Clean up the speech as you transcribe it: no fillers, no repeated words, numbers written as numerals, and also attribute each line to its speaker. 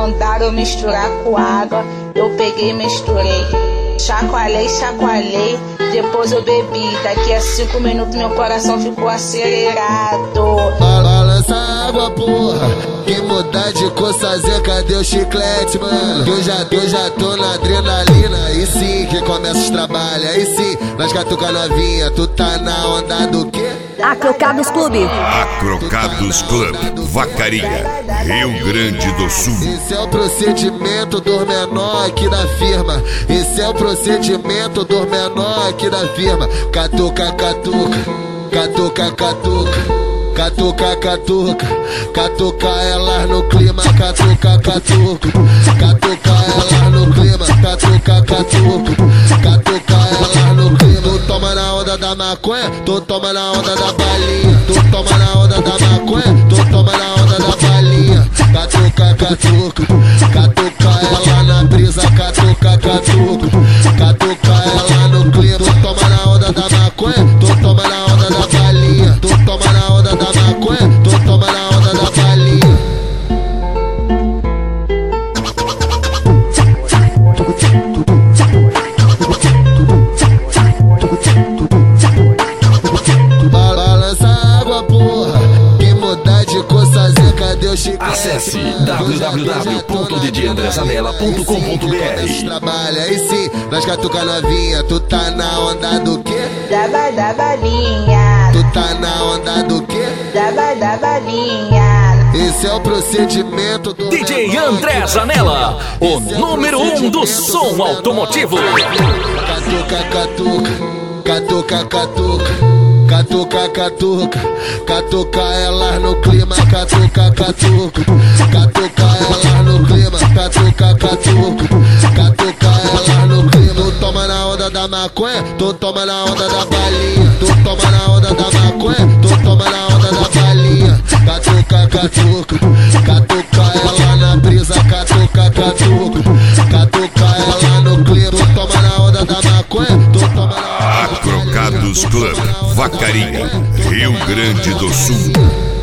Speaker 1: mandaram misturar com água, eu peguei e misturei. Chacoalhei, chacoalhei, depois eu bebi. Daqui a 5 minutos meu coração ficou acelerado.
Speaker 2: Balança a água, porra, que mudar de cor fazer, cadê o chiclete, mano? Que eu já tô na adrenalina. Aí sim que começa os trabalhos, aí sim, nós catuca novinha. Tu tá na onda do quê?
Speaker 3: Acrocados Clube.
Speaker 4: Acrocados Clube, Vacaria, Rio Grande do Sul.
Speaker 2: Esse é o procedimento dos menor aqui da firma. Esse é o procedimento dos menor aqui da firma. Catuca, catuca, catuca, catuca. Catuca, catuca, catuca elas no clima, catuca, catuca, catuca elas no clima, catuca, catuca, catuca elas no clima. Tu toma na onda da maconha, tu toma na onda da balinha, tu toma na onda da maconha, tu toma na onda da balinha. Catuca, catuca, catuca ela na brisa, catuca, catuca, catuca ela no clima. Tu toma na onda da maconha, tu toma na onda da balinha, tu toma na onda da maconha, tu toma na onda da balinha. Balança a água, porra, que mudar de cor fazer, cadê o chiclete?
Speaker 5: Acesse www.djandresanella.com.br.
Speaker 2: Trabalha aí sim, nós catuca novinha. Tu tá na onda do quê?
Speaker 1: Da balinha.
Speaker 2: Tu tá na onda do quê?
Speaker 1: Da balinha.
Speaker 2: Esse é o procedimento do
Speaker 5: DJ André Zanella, o número 1 do som automotivo.
Speaker 2: Catuca, catuca, catuca, catuca. Catuca, catuca, catuca elas no clima, catuca, catuca, catuca elas no clima, catuca, catuca, catuca elas no clima. Tu toma na onda da maconha, tu toma na onda da balinha, tu toma na onda da maconha, tu toma na onda da balinha. Catuca, catuca, catuca ela na brisa, catuca, catuca, catuca ela no clima. Tu toma na onda da maconha, tu toma na onda da
Speaker 4: Acrocados Clube, Vacaria, Rio Grande do Sul.